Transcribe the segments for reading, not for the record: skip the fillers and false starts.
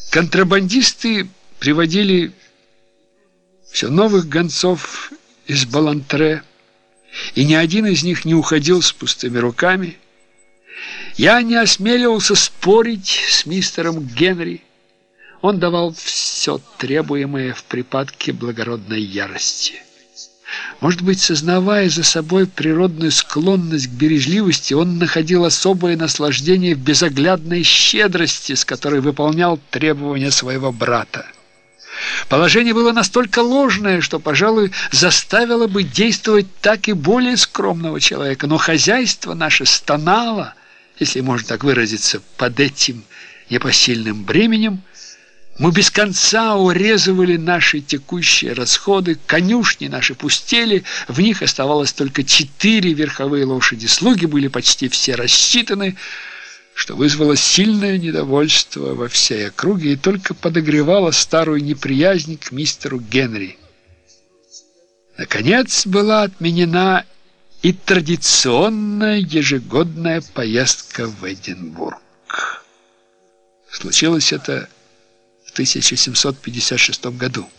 Контрабандисты приводили все новых гонцов из Балантре, и ни один из них не уходил с пустыми руками. Я не осмеливался спорить с мистером Генри. Он давал все требуемое в припадке благородной ярости. Может быть, сознавая за собой природную склонность к бережливости, он находил особое наслаждение в безоглядной щедрости, с которой выполнял требования своего брата. Положение было настолько ложное, что, пожалуй, заставило бы действовать так и более скромного человека, но хозяйство наше стонало, если можно так выразиться, под этим непосильным бременем. Мы без конца урезывали наши текущие расходы, конюшни наши пустели, в них оставалось только 4 верховые лошади, слуги были почти все рассчитаны, что вызвало сильное недовольство во всей округе и только подогревало старую неприязнь к мистеру Генри. Наконец была отменена и традиционная ежегодная поездка в Эдинбург. Случилось это в 1756 году.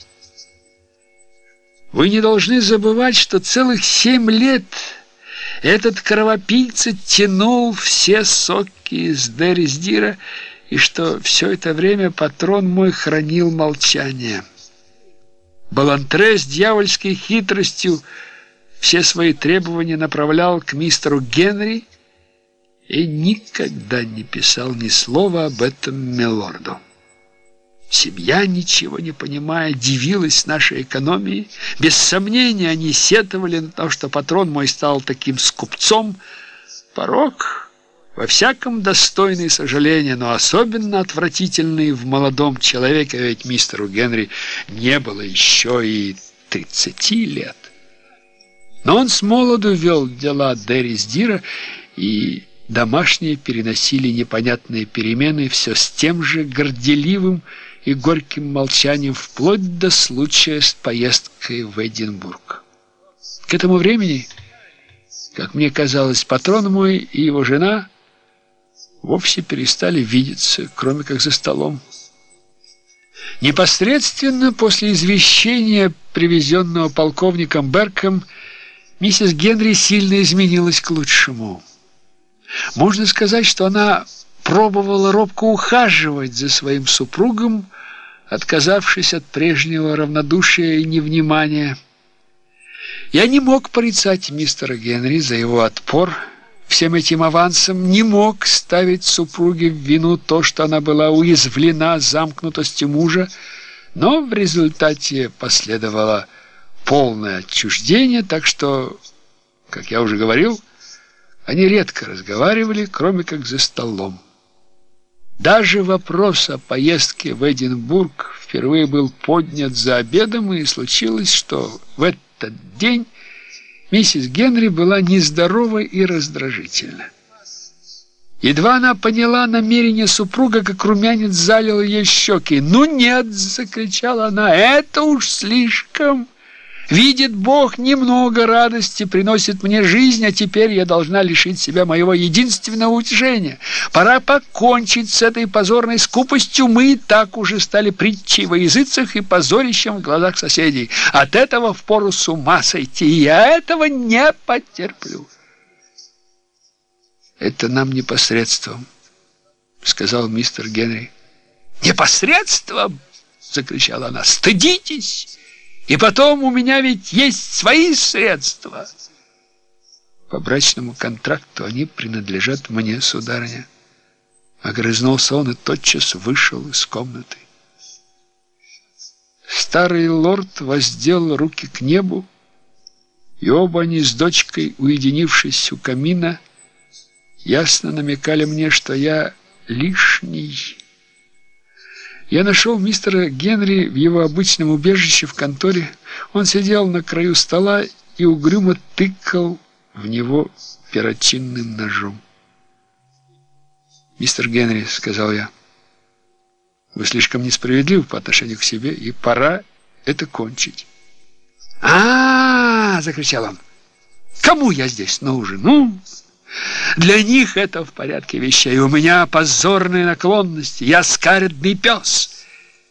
Вы не должны забывать, что целых 7 лет этот кровопийца тянул все соки из Деррисдира, и что все это время патрон мой хранил молчание. Балантре с дьявольской хитростью все свои требования направлял к мистеру Генри и никогда не писал ни слова об этом милорду. Семья, ничего не понимая, дивилась нашей экономии. Без сомнения, они сетовали на то, что патрон мой стал таким скупцом. Порок, во всяком достойный сожаления, но особенно отвратительный в молодом человеке, ведь мистеру Генри не было еще и 30 лет. Но он с молоду вел дела Деррисдира, и домашние переносили непонятные перемены все с тем же горделивым и горьким молчанием вплоть до случая с поездкой в Эдинбург. К этому времени, как мне казалось, патрон мой и его жена вовсе перестали видеться, кроме как за столом. Непосредственно после извещения, привезенного полковником Берком, миссис Генри сильно изменилась к лучшему. Можно сказать, что она пробовала робко ухаживать за своим супругом, отказавшись от прежнего равнодушия и невнимания. Я не мог порицать мистера Генри за его отпор всем этим авансам, не мог ставить супруге в вину то, что она была уязвлена замкнутостью мужа, но в результате последовало полное отчуждение, так что, как я уже говорил, они редко разговаривали, кроме как за столом. Даже вопрос о поездке в Эдинбург впервые был поднят за обедом, и случилось, что в этот день миссис Генри была нездорова и раздражительна. Едва она поняла намерение супруга, как румянец залил ее щеки. «Ну нет!» — закричала она. «Это уж слишком! Видит Бог, немного радости приносит мне жизнь, а теперь я должна лишить себя моего единственного утешения. Пора покончить с этой позорной скупостью. Мы и так уже стали притчей во языцах и позорищем в глазах соседей. От этого впору с ума сойти. Я этого не потерплю». «Это нам непосредством», — сказал мистер Генри. «Непосредством?» — закричала она. «Стыдитесь! И потом у меня ведь есть свои средства». «По брачному контракту они принадлежат мне, сударыня». Огрызнулся он и тотчас вышел из комнаты. Старый лорд воздел руки к небу, и оба они с дочкой, уединившись у камина, ясно намекали мне, что я лишний. Я нашел мистера Генри в его обычном убежище в конторе. Он сидел на краю стола и угрюмо тыкал в него перочинным ножом. «Мистер Генри, — сказал я, — вы слишком несправедливы по отношению к себе, и пора это кончить». «А-а-а! — закричал он. — Кому я здесь нужен? Ну, для них это в порядке вещей. У меня позорные наклонности. Я скаредный пес.